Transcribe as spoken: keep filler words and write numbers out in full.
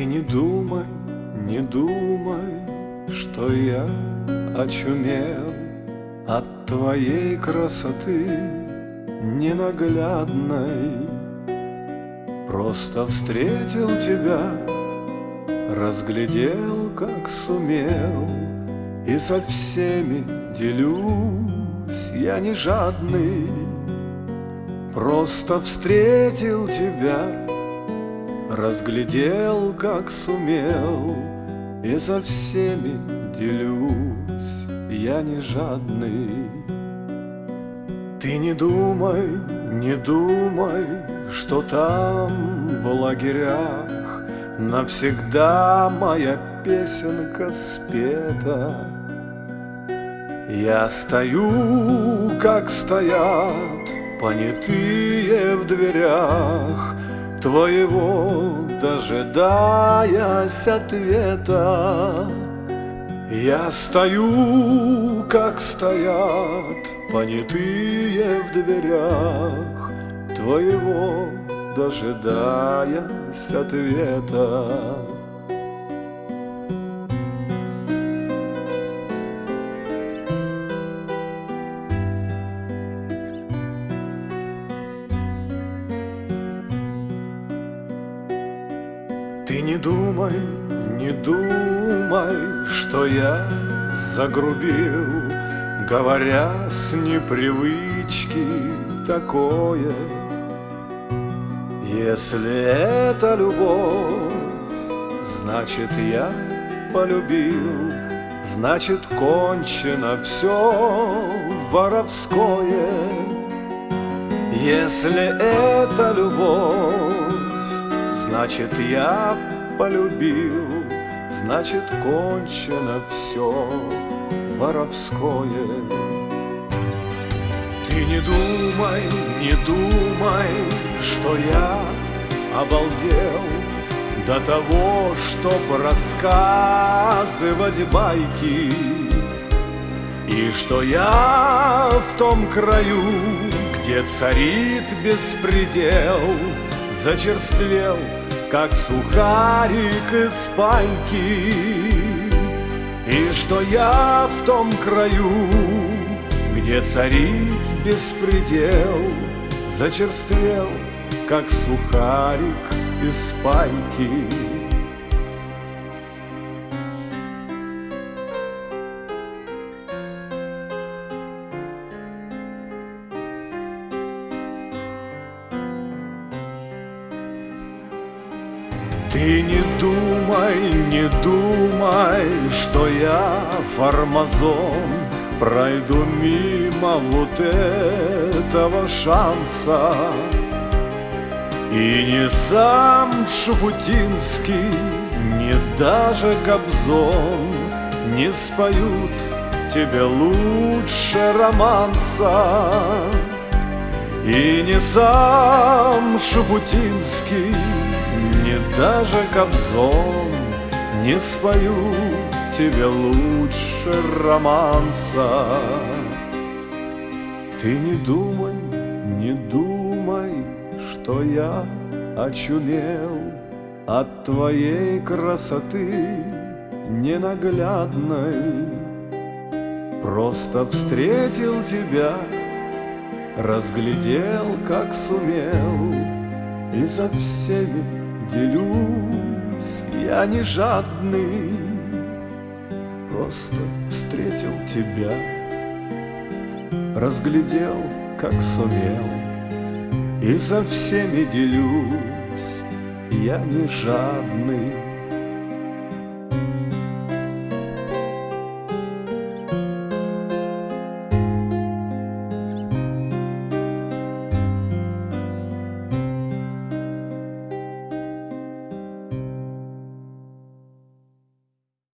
не думай, не думай, что я очумел от твоей красоты ненаглядной. Просто встретил тебя, разглядел, как сумел, и со всеми делюсь, я не жадный. Просто встретил тебя, разглядел, как сумел, и со всеми делюсь, я не жадный. Ты не думай, не думай, что там в лагерях навсегда моя песенка спета. Я стою, как стоят понятые в дверях твоего, дожидаясь ответа. Я стою, как стоят понятые в дверях твоего, дожидаясь ответа. Ты не думай, не думай, что я загрубил, говоря с непривычки такое. Если это любовь, значит, я полюбил, значит, кончено все воровское. Если это любовь, значит, я полюбил, значит, кончено все воровское. Ты не думай, не думай, что я обалдел до того, чтоб рассказывать байки, и что я в том краю, где царит беспредел, зачерствел, как сухарик из пайки, и что я в том краю, где царит беспредел, зачерствел, как сухарик из пайки. Ты не думай, не думай, что я фармазон, пройду мимо вот этого шанса. И не сам Шуфутинский, не даже Кобзон не споют тебе лучше романса. И не сам Шуфутинский, не даже Кобзон не споют тебе лучше романса. Ты не думай, не думай, что я очумел от твоей красоты ненаглядной. Просто встретил тебя, разглядел, как сумел, и за всеми делюсь, я не жадный. Просто встретил тебя, разглядел, как сумел, и за всеми делюсь, я не жадный.